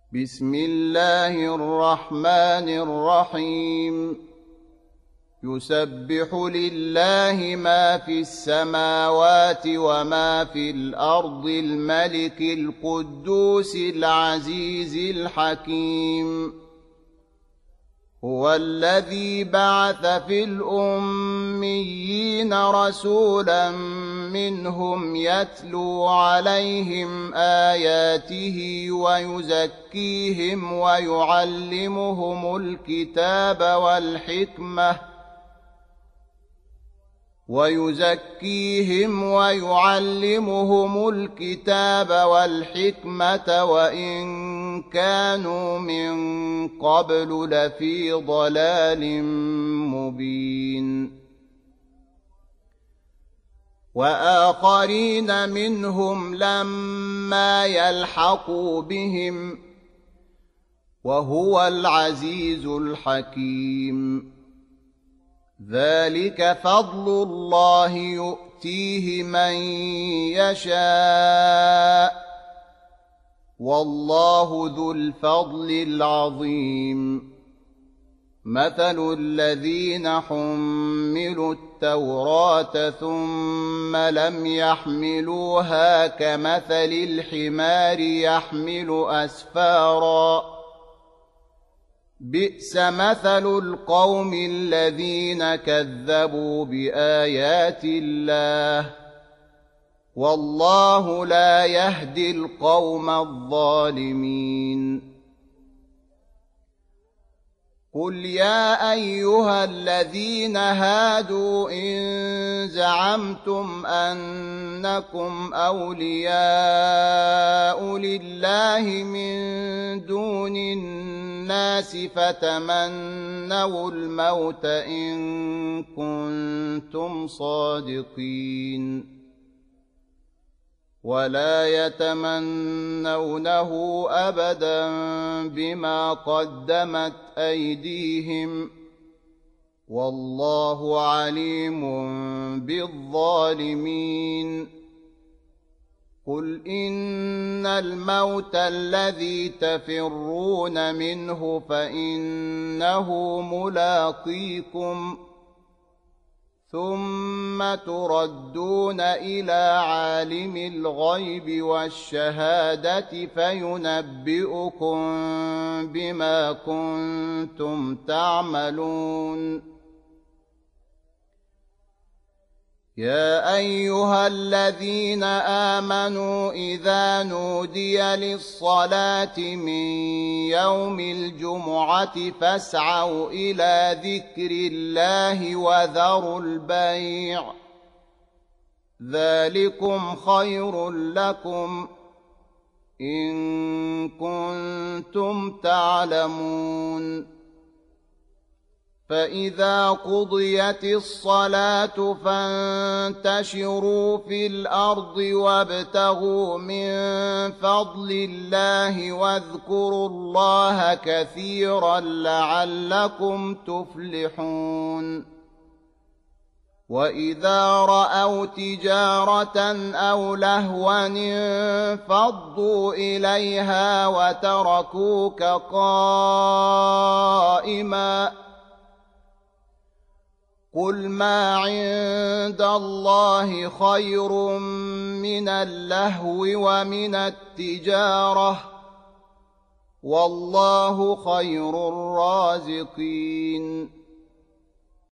بسم الله الرحمن الرحيم يسبح لله ما في السماوات وما في الأرض الملك القدوس العزيز الحكيم هو الذي بعث في الأميين رسولا منهم يتلو عليهم آياته ويزكيهم ويعلمهم الكتاب والحكمة وإن كانوا من قبل لفي ضلال مبين وآخرين منهم لما يلحقوا بهم وهو العزيز الحكيم ذلك فضل الله يؤتيه من يشاء والله ذو الفضل العظيم مثل الذين حملوا التوراة ثم لم يحملوها كمثل الحمار يحمل أسفارا بئس مثل القوم الذين كذبوا بآيات الله والله لا يهدي القوم الظالمين قل يا أيها الذين هادوا إن زعمتم أنكم أولياء لله من دون الناس فتمنوا الموت إن كنتم صادقين ولا يتمنونه أبدا بما قدمت أيديهم والله عليم بالظالمين قل إن الموت الذي تفرون منه فإنه ملاقيكم ثم تردون إلى عالم الغيب والشهادة فينبئكم بما كنتم تعملون يا أيها الذين آمنوا إذا نودي للصلاة من يوم الجمعة فاسعوا إلى ذكر الله وذروا البيع ذلكم خير لكم إن كنتم تعلمون فإذا قضيت الصلاة فانتشروا في الأرض وابتغوا من فضل الله واذكروا الله كثيرا لعلكم تفلحون وإذا رأوا تجارة أو لهوا انفضوا إليها وتركوك قائما قل ما عند الله خير من اللهو ومن التجارة والله خير الرازقين